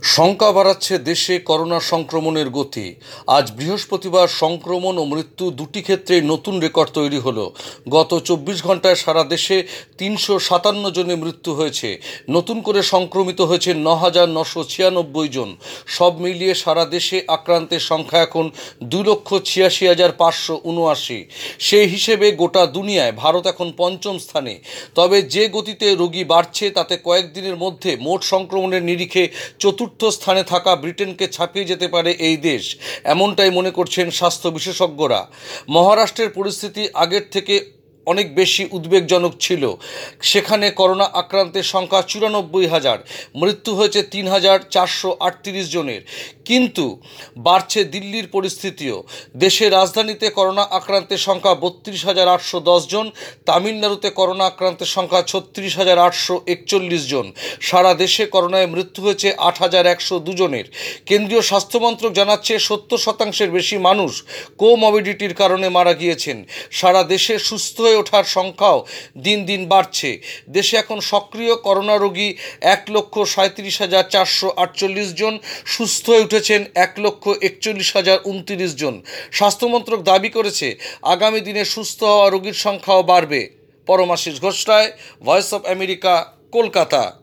শঙ্কা বাড়াচ্ছে দেশে করোনা সংক্রমণের গতি। আজ বৃহস্পতিবার সংক্রমণ ও মৃত্যু দুটি ক্ষেত্রেই নতুন রেকর্ড তৈরি হলো। গত 24 ঘন্টায় সারা দেশে 357 জনের মৃত্যু হয়েছে। নতুন করে সংক্রমিত হয়েছে 9,996 জন। সব মিলিয়ে সারা দেশে আক্রান্তের সংখ্যা এখন 2,86,579। সেই হিসেবে গোটা দুনিয়ায় ভারত এখন পঞ্চম স্থানে। তবে যে গতিতে রোগী বাড়ছে তাতে কয়েকদিনের মধ্যে মোট সংক্রমণের নিরিখে চতুর্থ স্থানে থাকা ব্রিটেনকে ছাপিয়ে যেতে পারে এই দেশ, এমনটাই মনে করছেন স্বাস্থ্য বিশেষজ্ঞরা। মহারাষ্ট্রের পরিস্থিতি আগের থেকে অনেক বেশি উদ্বেগজনক ছিল। সেখানে করোনা আক্রান্তের সংখ্যা 94,000, মৃত্যু হয়েছে 3,438 জনের। কিন্তু বাড়ছে দিল্লির পরিস্থিতিও। দেশের রাজধানীতে করোনা আক্রান্তের সংখ্যা 32,810 জন, তামিলনাড়ুতে করোনা আক্রান্তের সংখ্যা 36,841 জন। সারা দেশে করোনায় মৃত্যু হয়েছে 8,102 জনের। কেন্দ্রীয় স্বাস্থ্যমন্ত্রক জানাচ্ছে 70% বেশি মানুষ কোমরবিডিটির কারণে মারা গিয়েছেন। সারা দেশে সুস্থ হয়ে ওঠার সংখ্যাও দিন দিন বাড়ছে। দেশে এখন সক্রিয় করোনা রোগী 1,37,448 জন, সুস্থ হয়ে উঠেছেন 1,41,029 জন। স্বাস্থ্যমন্ত্রক দাবি করেছে আগামী দিনে সুস্থ হওয়া রোগীর সংখ্যাও বাড়বে। Paramashis Ghosh Roy, voice of America, Kolkata.